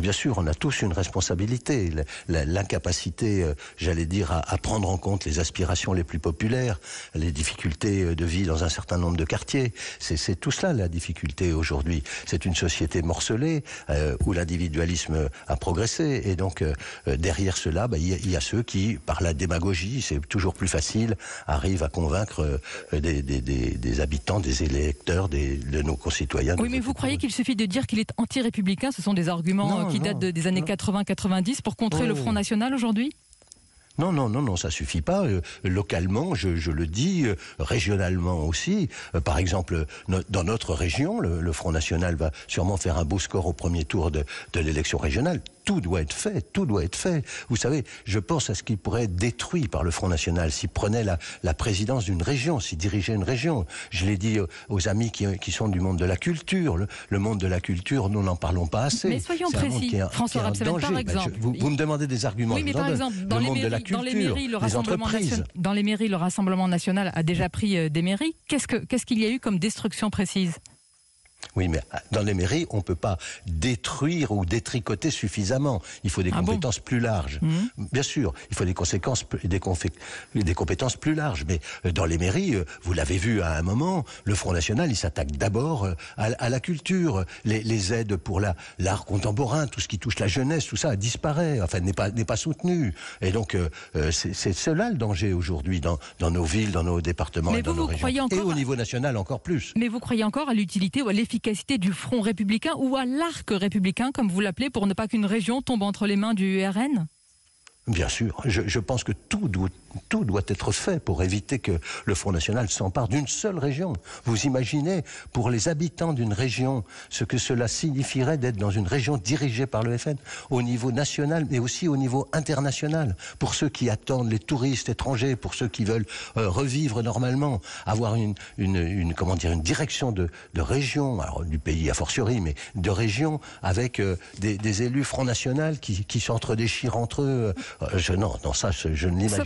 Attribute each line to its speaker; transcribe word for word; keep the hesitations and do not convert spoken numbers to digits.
Speaker 1: bien sûr, on a tous une responsabilité. L'incapacité, euh, j'allais dire, à, à prendre en compte les aspirations les plus populaires, les difficultés de vie dans un certain nombre de quartiers. C'est tout cela la difficulté aujourd'hui. C'est une société morcelée euh, où l'individualisme a progressé. Et donc, euh, derrière cela, bah, il, y a, il y a ceux qui, par la démagogie, c'est toujours plus facile, arrivent à convaincre euh, des, des, des, des habitants, des électeurs, des, de nos concitoyens.
Speaker 2: Oui, mais vous croyez qu'il suffit de dire qu'il est anti-républicain? Ce sont des arguments non, qui non, datent de, des années quatre-vingts quatre-vingt-dix pour contrer oh. le Front National aujourd'hui?
Speaker 1: Non, non, non, non, ça suffit pas. Euh, localement, je, je le dis, euh, régionalement aussi. Euh, par exemple, no, dans notre région, le, le Front National va sûrement faire un beau score au premier tour de, de l'élection régionale. Tout doit être fait, tout doit être fait. Vous savez, je pense à ce qui pourrait être détruit par le Front National s'il prenait la, la présidence d'une région, s'il dirigeait une région. Je l'ai dit aux, aux amis qui, qui sont du monde de la culture. Le, le monde de la culture, nous n'en parlons pas assez.
Speaker 2: Mais soyons précis. Est, François Rebsamen, par exemple.
Speaker 1: Ben, je, vous, vous me demandez des arguments.
Speaker 2: Oui, mais par exemple, dans
Speaker 1: le
Speaker 2: les
Speaker 1: monde
Speaker 2: mairies,
Speaker 1: de la culture,
Speaker 2: dans les mairies, le Rassemblement national, dans les mairies, le Rassemblement national a déjà pris euh, des mairies. Qu'est-ce que, qu'est-ce qu'il y a eu comme destruction précise ?
Speaker 1: Oui, mais dans les mairies, on ne peut pas détruire ou détricoter suffisamment. Il faut des ah compétences bon plus larges. Mmh. Bien sûr, il faut des conséquences, des, des compétences plus larges. Mais dans les mairies, vous l'avez vu à un moment, le Front National, il s'attaque d'abord à, à la culture. Les, les aides pour l'art contemporain, tout ce qui touche la jeunesse, tout ça disparaît, enfin n'est pas, n'est pas soutenu. Et donc, euh, c'est cela le danger aujourd'hui dans, dans nos villes, dans nos départements
Speaker 2: mais
Speaker 1: et dans
Speaker 2: vous,
Speaker 1: nos
Speaker 2: vous
Speaker 1: régions.
Speaker 2: Encore
Speaker 1: et au niveau national encore plus.
Speaker 2: Mais vous croyez encore à l'utilité ou à l'efficacité du Front républicain ou à l'arc républicain, comme vous l'appelez, pour ne pas qu'une région tombe entre les mains du R N ?
Speaker 1: Bien sûr, je, je pense que tout doit, tout doit être fait pour éviter que le Front National s'empare d'une seule région. Vous imaginez, pour les habitants d'une région, ce que cela signifierait d'être dans une région dirigée par le F N, au niveau national, mais aussi au niveau international. Pour ceux qui attendent, les touristes étrangers, pour ceux qui veulent euh, revivre normalement, avoir une, une, une, comment dire, une direction de, de région, alors du pays a fortiori, mais de région, avec euh, des, des élus Front National qui, qui s'entre-déchirent entre eux. Je, non, non, ça, je, je ne l'imagine pas.